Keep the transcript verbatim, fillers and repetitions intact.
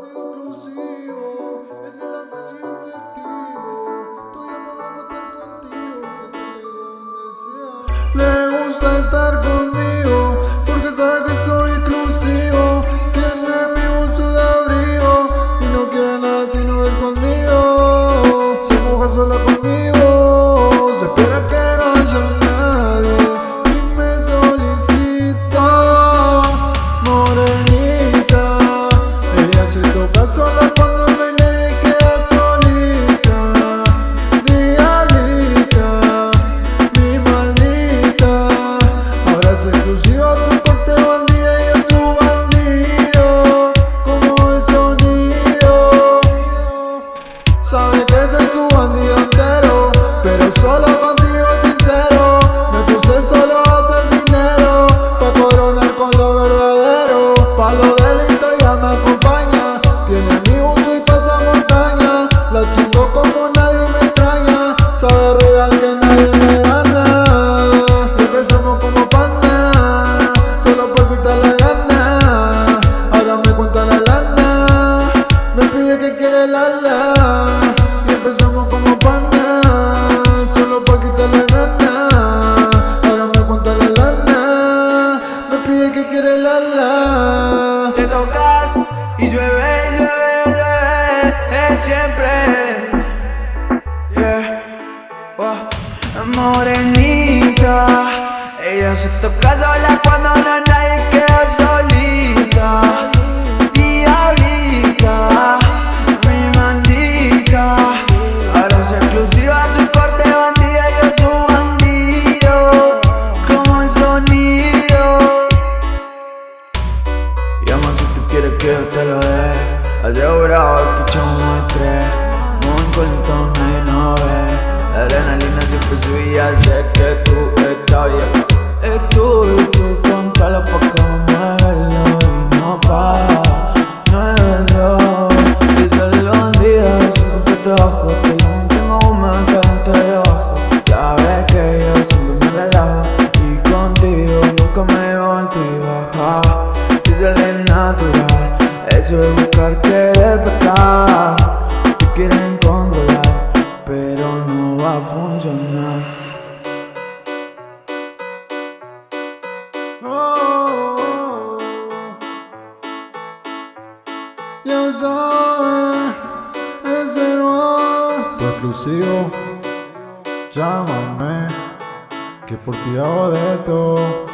contenido exclusivo, el de la misión efectivo. Estoy llamado a estar contigo, que te digo donde sea. Le gusta estar conmigo, porque sabe que soy exclusivo. Tiene mi uso de abrigo, y no quiere nada si no es conmigo. Se moja sola conmigo, se espera que no haya nadie, y me solicita. Morenita, ella se toca sola cuando no hay nadie, queda solita. Diablita, mi maldita, ahora es exclusiva, su corte bandida y yo su bandido, como el sonido. Sabe que soy su bandido entero, pero solo contigo sincero. Me puse solo a hacer dinero, pa' coronar con lo verdadero. Pa' lo delito ya me acompaña, tiene mi uso y pasa montaña. La chingo como nadie me extraña, sabe real que nadie me gana. Y empezamos como pana, solo por quitar la gana. Ahora me cuenta la lana, me pide que quiere la la. Y empezamos como pana, solo por quitar la gana. Ahora me cuenta la lana, me pide que quiere la la. Te tocas y llueve, llueve, llueve, es siempre. Yeah. Oh. Morenita, ella se toca sola cuando no hay nadie, queda solita. Diablita, mi maldita, ahora es exclusiva, su corte bandida, yo su bandido, como el sonido. Llama si tú quieres que yo te lo dé, asegurado que yo muestre. Muy incognito, nadie nos ve. La adrenalina siempre subía, sé que tú estás bien. Es tú y tú, contalo pa' que muévelo y no para, muévelo. Díselo un día, siempre te trabajo, te lo tengo una canta de abajo. Sabes que yo siempre me relajo, y contigo nunca me baja. Díselo natural, eso es buscar querer pecar. Te quieren controlar, pero no va a funcionar. Oh, ya sabes, es el nuevo. Tu exclusivo, llámame, que por ti hago de todo.